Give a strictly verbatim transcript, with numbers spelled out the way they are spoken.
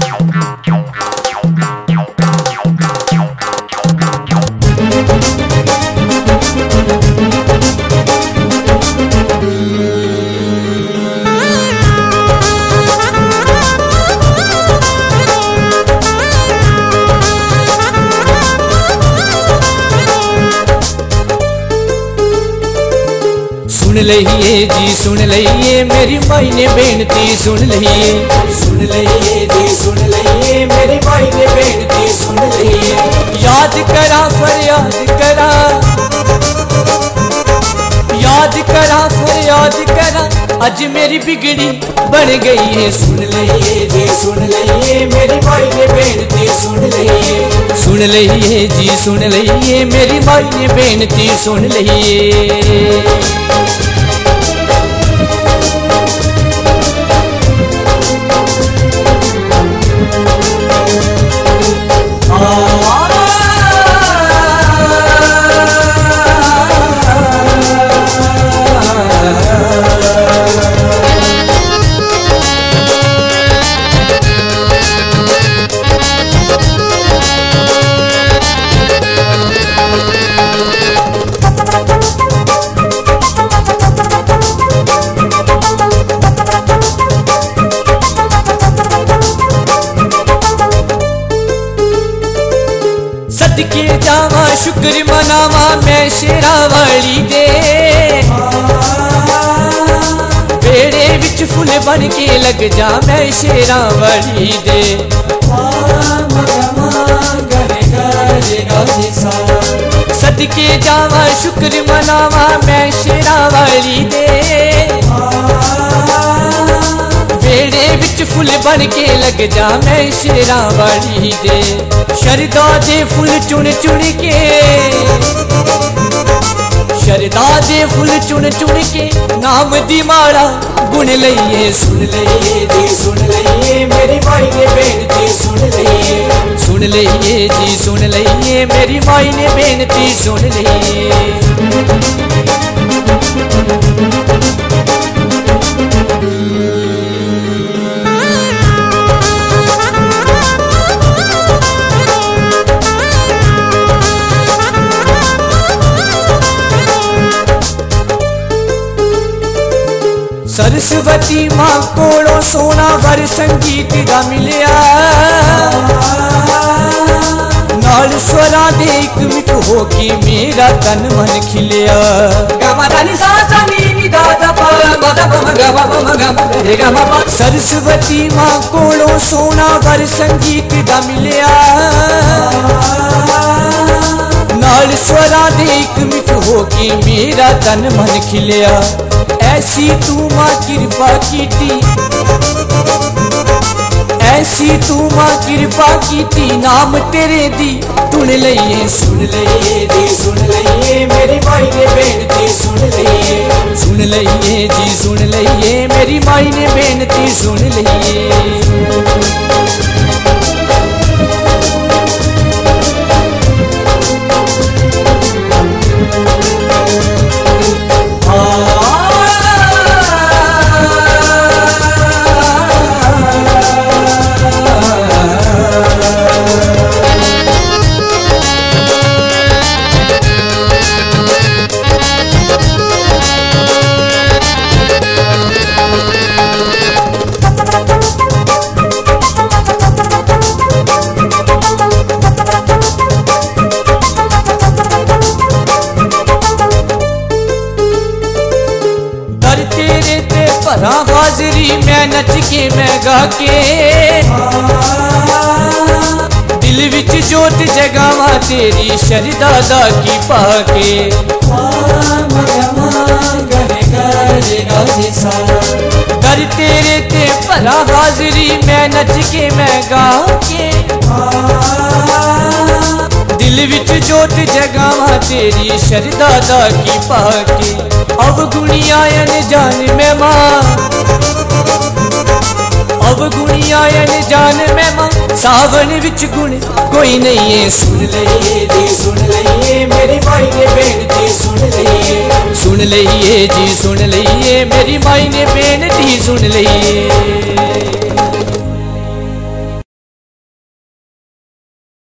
सुन लइए जी सुन लइए मेरी माई ने बेनती सुन लइए। सुन लइए जी सुन लइए मेरी माई ने बेनती सुन लइए। याद करा फरियाद करा याद करा फरियाद करा आज मेरी बिगड़ी बन गई है। सुन लइए जी सुन लइए मेरी माई ने बेनती सुन लइए। सुन लइए जी सुन लइए मेरी माई ने बेनती सुन लइए। सदके जावा शुक्र मनावा मैं शेरावाली दे। बेड़े विच फुल बन के लग जा मैं शेरावाली दे। सदके जावा शुक्र मनावा मैं शेरावाली दे। बेड़े विच फुल बन के लग जा मैं शेरावाली दे। शरदा दे फुल चुन चुन के शरदा दे फुल चुन चुन के नाम दी माला गुण लइए। सुन लइए जी सुन लइए मेरी माई ने बेनती सुन लइए। सुन लइए जी सुन लइए मेरी माई ने बेनती सुन लइए। सरस्वती मां कोलों सोना वर संगीत दा मिलिया। नाल स्वरा दे एक मिक हो के मेरा तन मन खिलिया। सरस्वती मां कोलों सोना वर संगीत दा मिलिया। नाल स्वरा दे एक मिक हो के मेरा तन मन खिलिया। ऐसी तू मां कृपा कीती ऐसी तू मां कृपा कीती नाम तेरे दी तुन लइए। सुन लइए जी सुन लइए मेरी माई ने बेनती सुन लइए। सुन लइए जी सुन लइए मेरी माई ने बेनती सुन लइए। भरा हाजरी मैं नच के मैं गा के। दिल विच जोत जगावा तेरी शरदा दा की पाके। दर तेरे ते भरा हाजरी मैं नच के मैं गा के। दिल विच जोत जगावा तेरी शरदा दा की पाके। अवगुणी आयन जान मैं मां अवगुणी आयन जान मैं मां सावन विच गुण कोई नहीं है। सुन लइए जी सुन लइए मेरी माई ने बेनती सुन लइए। सुन लइए जी सुन लइए मेरी माई ने बेनती सुन लइए।